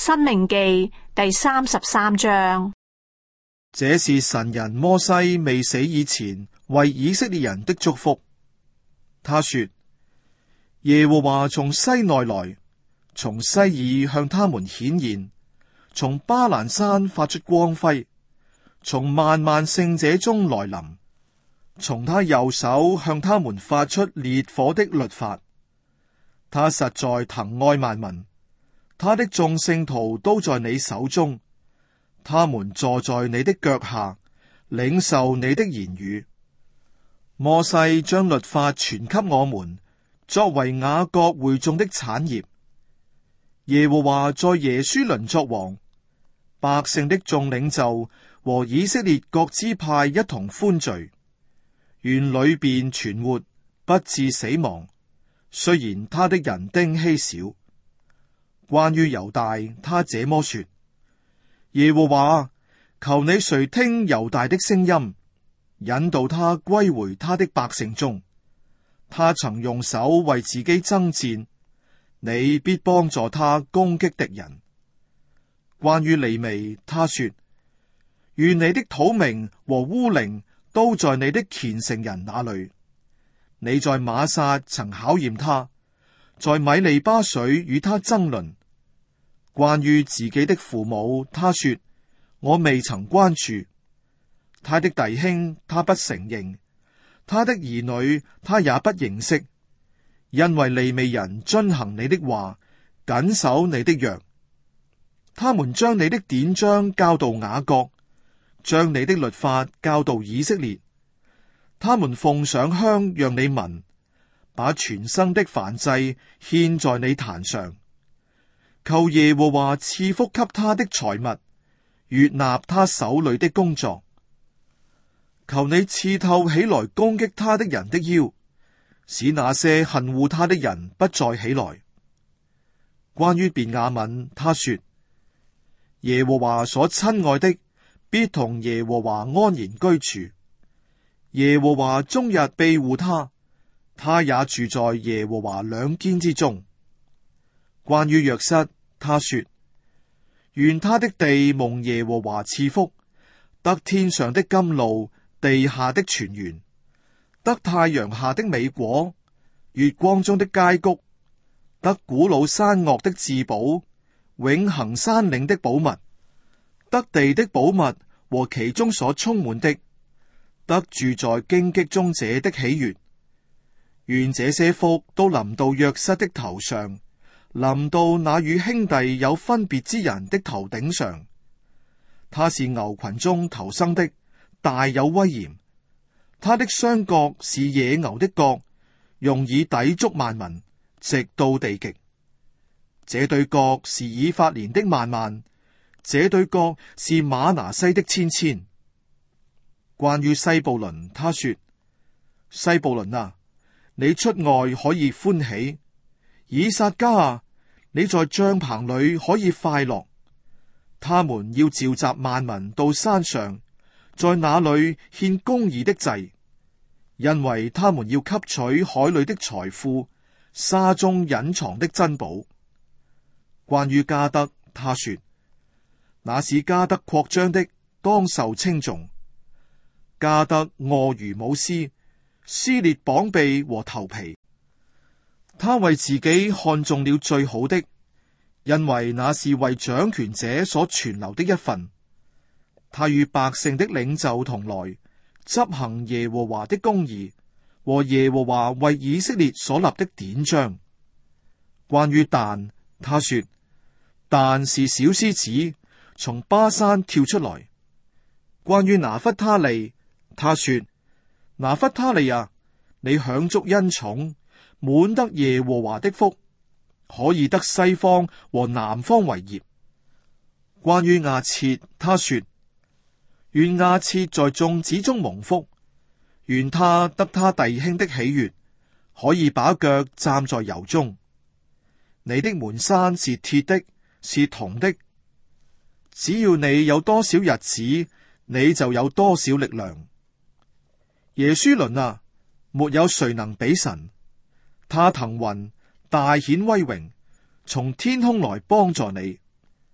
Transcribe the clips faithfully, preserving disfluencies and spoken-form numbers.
申命記第三十三章。 這是神人摩西未死以前為以色列人的祝福。他說：耶和華從西奈來，從西珥向他們顯現，從巴蘭山發出光輝，從萬萬聖者中來臨，從他右手向他們發出烈火的律法。他實在疼愛萬民，他的眾聖徒都在你手中，他們坐在你的腳下，領受你的言語。摩西將律法傳給我們，作為雅各會眾的產業。耶和華在耶書崙作王，百姓的眾領袖和以色列各支派一同歡聚，願裏邊存活，不致死亡。雖然他的人丁稀少。關於猶大，他這麼說：耶和華，求你垂聽猶大的聲音，引導他歸回他的百姓中。他曾用手為自己爭戰，你必幫助他攻擊敵人。關於利未，他說：願你的土明和烏靈都在你的虔誠人那裏。你在瑪撒曾考驗他，在米利巴水與他爭論。關於自己的父母，他說：我未曾關注。他的弟兄，他不承認；他的兒女，他也不認識。因為利未人遵行你的話，謹守你的約。他們將你的典章教導雅各，將你的律法教導以色列。他們奉上香讓你聞，把全生的燔祭獻在你壇上。求耶和華賜福給他的財物，悅納他手裏的工作。求你刺透起來攻擊他的人的腰，使那些恨惡他的人不再起來。關於便雅憫，他說：耶和華所親愛的必同耶和華安然居住。耶和華終日庇護他，他也住在耶和華兩肩之中。關於約瑟，他說：願他的地蒙耶和華賜福，得天上的甘露，地下的泉源，得太陽下的美果，月光中的佳谷，得古老山岳的至寶，永恆山嶺的寶物，得地的寶物和其中所充滿的，得住在荊棘中者的喜悅。願這些福都臨到約瑟的頭上，臨到那與兄弟有分別之人的頭頂上。他是牛群中頭生的，大有威嚴。他的雙角是野牛的角，用以抵觸萬民，直到地極。這對角是以法蓮的萬萬，這對角是瑪拿西的千千。關於西布倫，他說：西布倫啊，你出外可以歡喜；以撒家啊，你在帳棚裏可以快樂。他們要召集萬民到山上，在那裏獻公義的祭，因為他們要吸取海裏的財富，沙中隱藏的珍寶。關於加德，他說：那使加德擴張的，當受稱頌。加德臥如母獅，撕裂膀臂和頭皮。他為自己看中了最好的，因為那是為掌權者所存留的一份。他與百姓的領袖同來，執行耶和華的公義和耶和華為以色列所立的典章。關於但，他說：但是小獅子，從巴山跳出來。關於拿弗他利，他說：拿弗他利啊，你享足恩寵，滿得耶和華的福，可以得西方和南方為業。關於亞設，他說：願亞設在眾子中蒙福，願他得他弟兄的喜悅，可以把腳站在油中。你的門閂是鐵的，是銅的，只要你有多少日子，你就有多少力量。耶書崙啊，沒有誰能比神。他騰雲，大顯威榮，從天空來幫助你。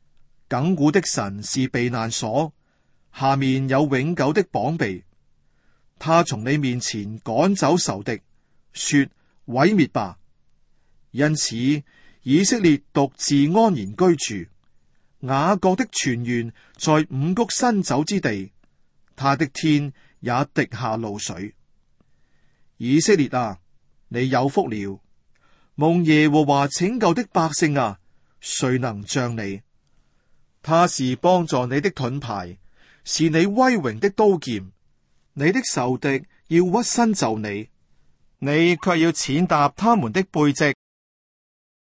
亙古的神是避難所，下面有永久的膀臂。他從你面前趕走仇敵，說毀滅吧。因此以色列獨自安然居住，雅各的泉源在五穀新酒之地，他的天也滴下露水。以色列啊，你有福了，蒙耶和華拯救的百姓啊，誰能像你？他是幫助你的盾牌，是你威榮的刀劍。你的仇敵要屈身就你，你卻要踐踏他們的背脊。